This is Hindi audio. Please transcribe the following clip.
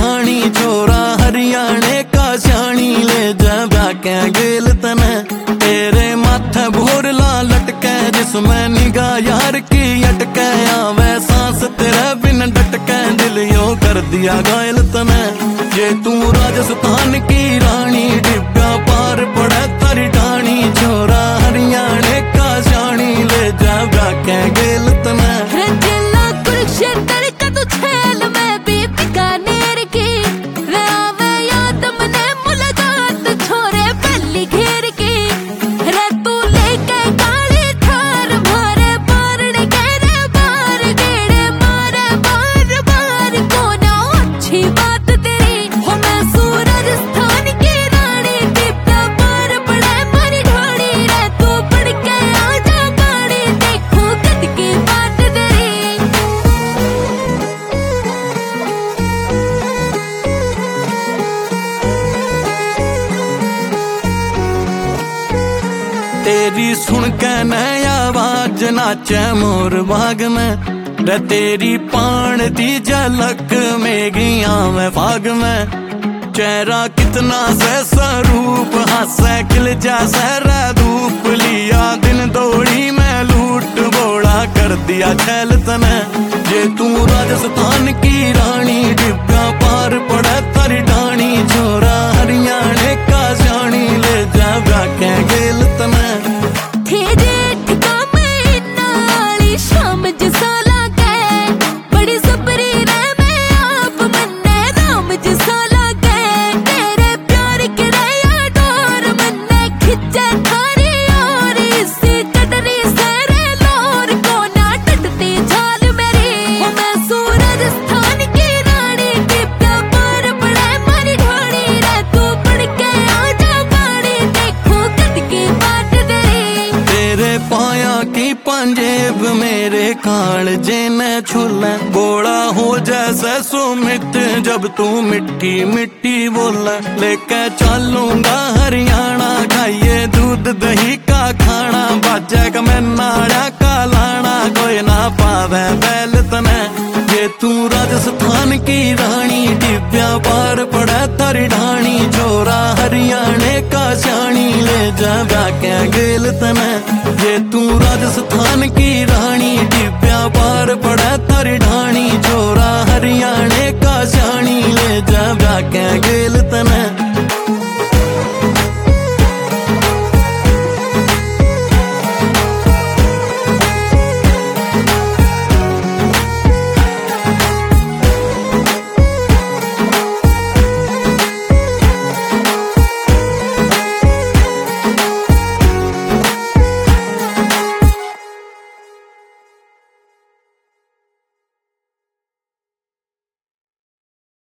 ढाणी छोरा हरियाणे का श्याणी ले जा के गेल तने तेरे माथे भोरला लटके जिसमें निगाह यार की अटके आवे सांस तेरे बिन डटके दिल यो कर दिया घायल तने ये तू राजस्थान की रानी डिब्बा पार पड़े तारी ढाणी छोरा हरियाणे का श्याणी ले जा के गेल तने तेरी सुन के नया आवाज नाचे मोर बाग में रे तेरी पान दी झलक में गया मैं फाग में चेहरा कितना से स्वरूप हासे खिल जैसे रे धूप लिया दिन दौड़ी में लूट बोड़ा कर दिया छैल तने ये तू राजस्थान की रानी डिब्बा पार पड़े तारी ढाणी छोरा हरियाणे का श्याणी ले जा के गेल तने पंजेब मेरे काल जे न छुले बोला हो जैसे सुमित जब तू मिट्टी मिट्टी बोले लेके चलूंगा हरियाणा खाइए दूध दही का खाना बाजेगा मैं नाड़ा का लाना कोई ना पावे बैल तने ये तू राजस्थान की रानी डिब्या पार पड़ा तारी ढाणी छोरा हरियाणे का श्याणी ले जा के गेल तने ये तू राजस्थान की रानी